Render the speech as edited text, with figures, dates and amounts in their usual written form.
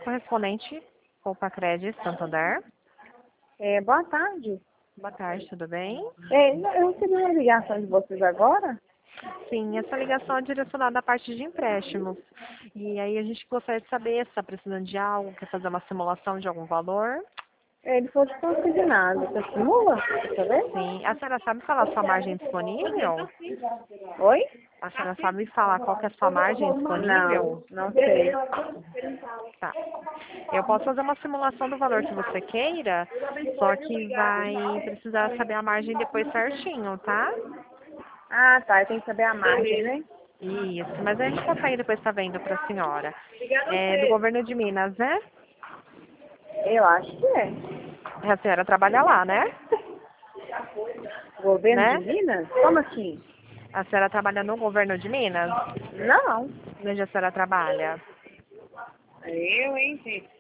correspondente Copacred Santander. Boa tarde. Boa tarde, tudo bem? Eu recebi uma ligação de vocês agora. Sim, essa ligação é direcionada à parte de empréstimos. E aí a gente gostaria de saber se está precisando de algo, quer fazer uma simulação de algum valor. Ele falou de consignado. Você simula? Quer saber? Sim, a senhora sabe falar a sua margem disponível? Oi? A senhora sabe falar qual que é a sua margem disponível? Não sei. Tá. Eu posso fazer uma simulação do valor que você queira, só que vai precisar saber a margem depois certinho, tá? Ah, tá. Eu tenho que saber a margem, né? Isso, mas a gente consegue depois estar vendo para a senhora. É do governo de Minas, né? Eu acho que é. A senhora trabalha lá, né? Governo de Né? Minas? Como assim? A senhora trabalha no governo de Minas? Não. Onde a senhora trabalha? Eu, hein, gente?